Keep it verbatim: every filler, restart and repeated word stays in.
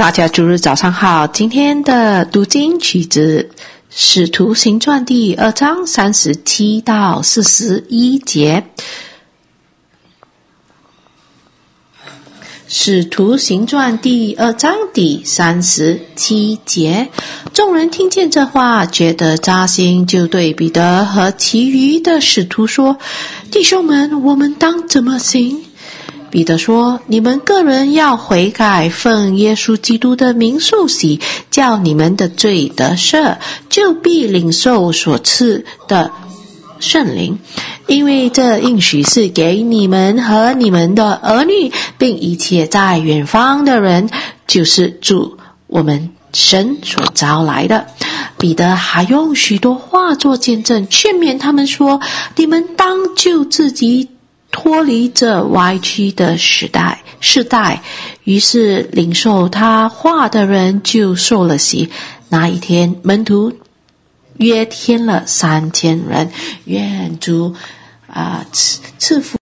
大家主日早上好，今天的读经取自使徒行传第二章三十七到四十一节。使徒行传第二章第三十七节，众人听见这话，觉得扎心，就对彼得和其余的使徒说：弟兄们，我们当怎么行？彼得说：你们个人要悔改，奉耶稣基督的名受洗，叫你们的罪得赦，就必领受所赐的圣灵，因为这应许是给你们和你们的儿女，并一切在远方的人，就是主我们神所招来的。彼得还用许多话做见证，劝勉他们说：你们当救自己脱离这歪曲的时代世代。于是领受他话的人就受了洗。那一天门徒约添了三千人。愿主啊、呃、赐赐福